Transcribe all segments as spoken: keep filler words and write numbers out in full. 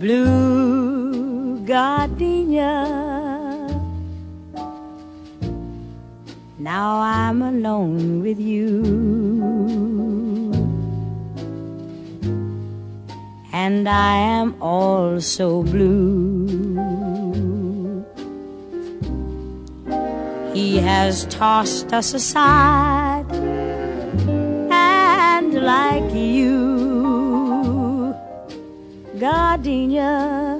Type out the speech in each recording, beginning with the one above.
blue gardenia. Now I'm alone with you, and I am also blue. He has tossed us aside, and like you, gardenia,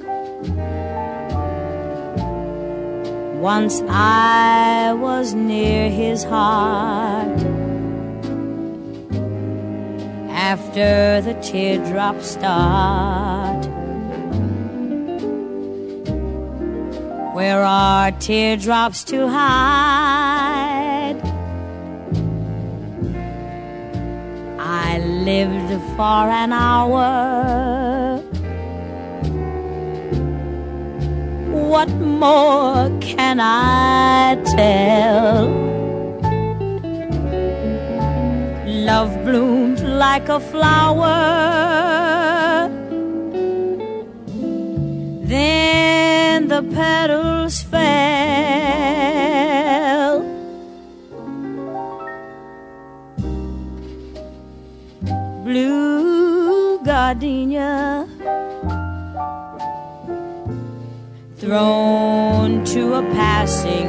once I was near his heart. After the teardrops start, where are teardrops to hide? I lived for an hour. What more can I tell? Love bloomed like a flower, then the petals fell. Blue gardenia, thrown to a passing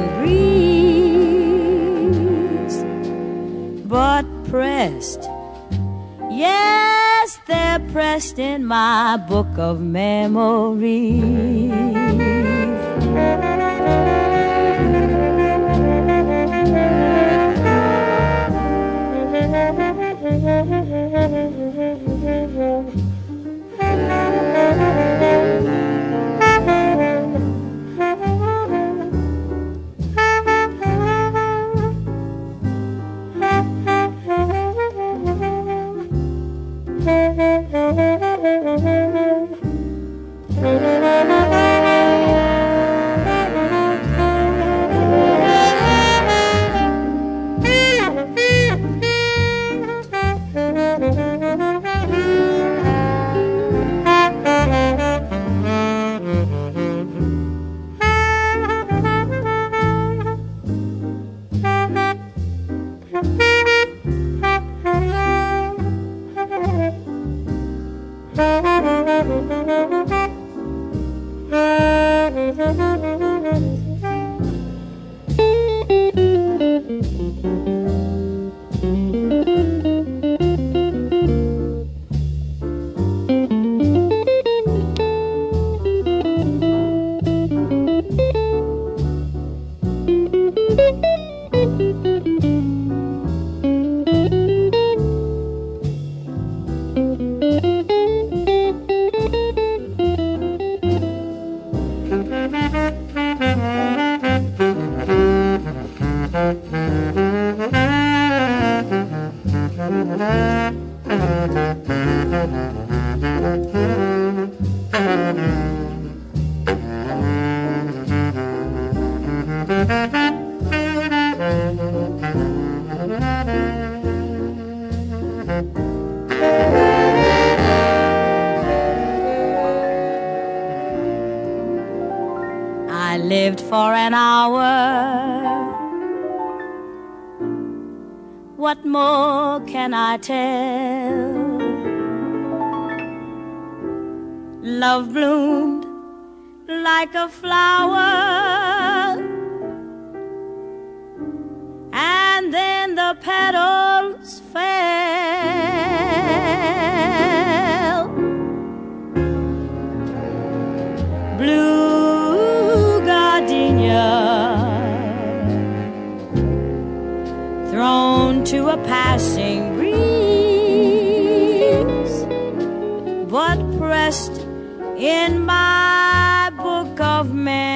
breeze, but pressed, yes, they're pressed in my book of memories. I lived for an hour. What more can I tell? Love bloomed like a flower, and then the petals fell. Blue gardenia, thrown to a passing breeze, but pressed in my book of memories.